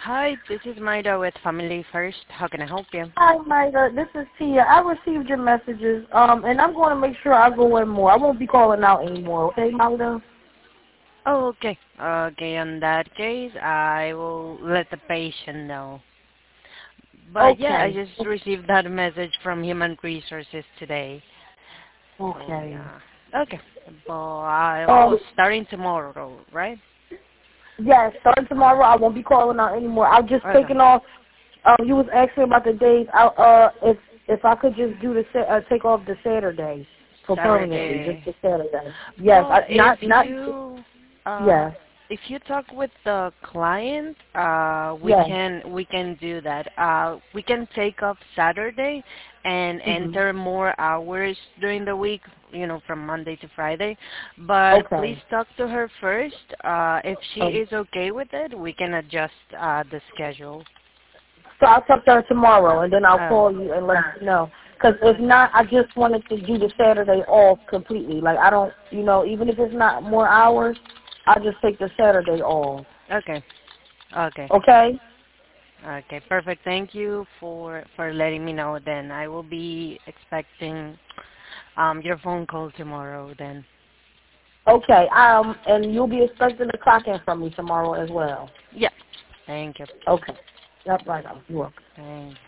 Hi, this is Maida with Family First. How can I help you? Hi, Maida. This is Tia. I received your messages, and I'm going to make sure I go in more. I won't be calling out anymore, okay, Maida? Oh, okay. Okay, in that case, I will let the patient know. But yeah, I Okay. just received that message from Human Resources today. So Okay. yeah. Okay. But I Um, will starting tomorrow, right? yes, starting tomorrow, I won't be calling out anymore. I've just Okay. taken off. You was asking about the days. If I could just do take off the Saturday for permanently, just Saturday. the Saturday. Yes, Well, if not you uh yes, if you talk with the client, we yes. can do that. We can take off Saturday and Mhm. enter more hours during the week, from Monday to Friday. But please Okay. talk to her first. If she Um, is okay with it, we can adjust the schedule. So I'll talk to her tomorrow, and then I'll Oh, call you and let you know. Because if not, I just wanted to do the Saturday off completely. Like, I don't, even if it's not more hours, I'll just take the Saturday off. okay, okay. Okay? Okay, perfect. Thank you for letting me know. Then I will be expecting your phone call tomorrow. Then. Okay. And you'll be expecting the clock in from me tomorrow as well. Yeah. Thank you. Okay. Yep, right on. You're welcome. Thank you.